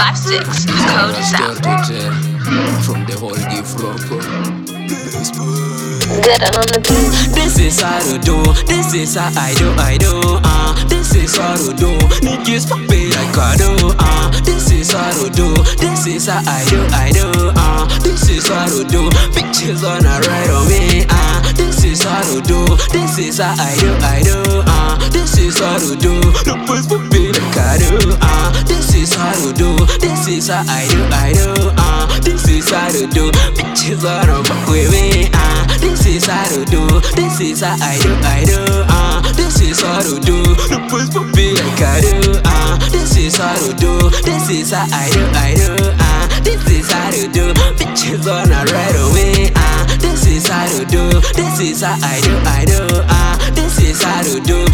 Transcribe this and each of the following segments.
56. Code is out. From the whole gift rock. Good on the beat. This is how to do. This is how I do. This is how to do. Niggas for pay like I do. This is how to do. This is how I do. This is how to do. Pictures on a right on me. This is how to do. This is how I do. This is how to do. The boys for pay like I do. This is how to do. This is how I do. This is how to do. Pictures on a back with me. This is how to do. This is how I do. This is how to do. The boys for pay like I do. This is how to do. This is how I do. This is how to do. Pictures on a right away. This is how to do. This is how I do. This is how to do.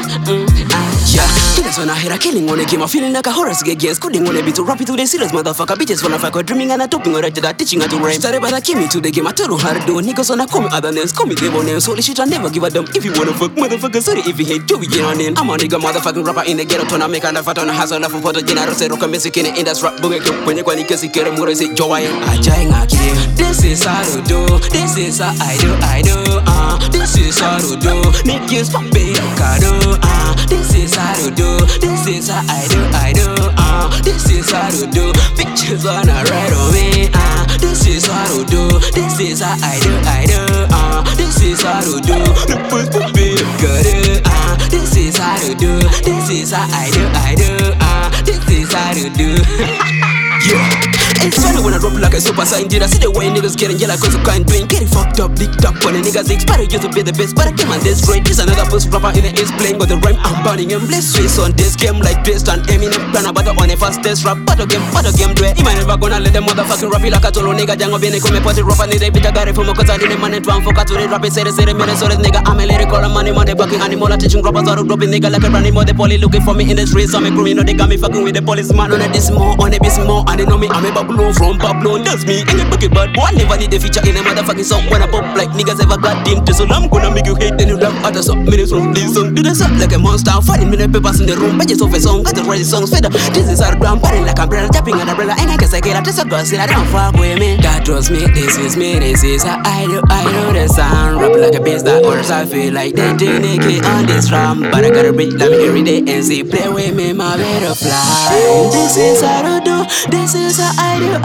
Yeah. That's when I hear a killing on a game. I'm feeling like a horror against coding on a bit to rap it to the serious motherfucker. Bitches wanna fuck dreaming and a topping or that teaching her to rhyme. Started by the came into the game. I told her how to do. Niggas wanna call me other names. Call me devil names. Holy shit, I never give a damn. If you wanna fuck motherfucker, sorry if you hate, do we get on in? I'm a nigga motherfucking rapper in the ghetto. Trying to make a laugh on a hustle for photo. General say rock music in the industry. When you're going to see Kerem Mura say Joy. This is how to do. This is how I do. This is how to do. Niggas for pay like I do. This is how to do. This is how I do. This is how to do. Pictures on a right on me. This is how to do. This is how I do. This is how to do. The boys for pay like I do. This is how to do. This is how I do. This is how to do. Yeah. It's funny when I drop like a super saiyan. Did I see the way niggas getting yellow cause of kind doing? Getting fucked up, dicked up when the niggas expect you to be the best. But I came on this straight. This another post rapper in the East playing. But the rhyme I'm burning and blessed face on this game like this. And Eminem plan about on a fastest rap. Battle game, do it. He might never gonna let the motherfucking rap like a tolo nigga. Jango bene come put it rapper. Need a bit of guy from cause I didn't man and one for to the rap. Say the minutes so this nigga. I'm a lyrical money, money bucking animal. Teaching rappers how to drop a nigga like a running more. The poly looking for me in the streets. I'm a crew, you know they got me fucking with the police man on a this more, on a bit more. And they know me, I'm a Babylon from Babylon. That's me, ain't a bucket bad boy. I never need a feature in a motherfucking song. When I pop like niggas ever got dim to so I'm gonna make you hate then you love other song. Minutes from this song, do the song like a monster. Finding minute papers in the room, pages of a song. Got the right songs fed up. This is our ground, party like umbrella, tapping an umbrella. And I guess I get up to some girls, I don't fuck with me. That was me, this is me, this is how I do the sound. Rap like a beast that orders, I feel like they do naked on this drum. But I gotta breathe like me every day and say, play with me, my butterfly. This is how to do, this is how I do.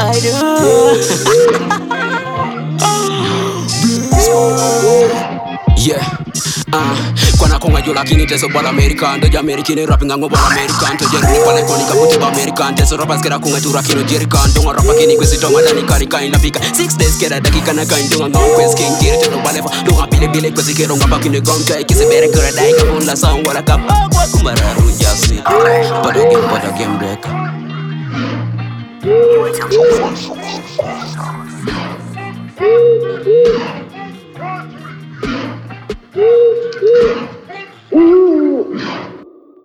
Yeah. Kwana konga yo lakini teso bala American. Doja American rapping ango bala American. To jeruni pala koni kaputi ba American. Teso rappers kera konga tura kino jerican. Donga rapa kini kwesi tonga dani kari kain lapika. 6 days kera dakika na kain donga ngong kwes king kiri teno balefa. Donga bile kwesi kero nga bakini gong kai. Kisi bere kera dai kabula song wala kapa. Kwa kumara rujasi. Pada game break.